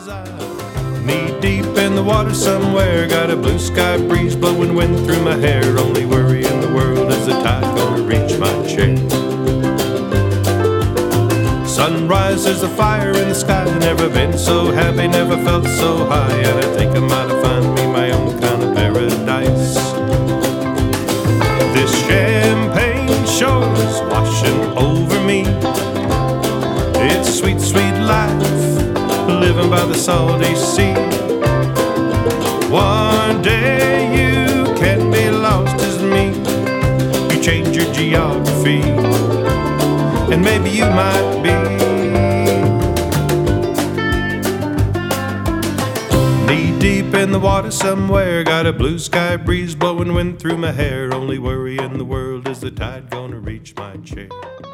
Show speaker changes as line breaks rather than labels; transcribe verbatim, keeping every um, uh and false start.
Knee deep in the water somewhere, got a blue sky breeze blowing wind through my hair. Only worry in the world is the tide gonna reach my chair. Sunrise is a fire in the sky. Never been so happy, never felt so high. And I think I might have found me my own kind of paradise. This champagne shore's washing over me. It's sweet, sweet life, living by the salty sea. One day you can be lost as me. You change your geography, and maybe you might be. Knee deep in the water somewhere, got a blue sky breeze blowing wind through my hair. Only worry in the world is the tide gonna reach my chair.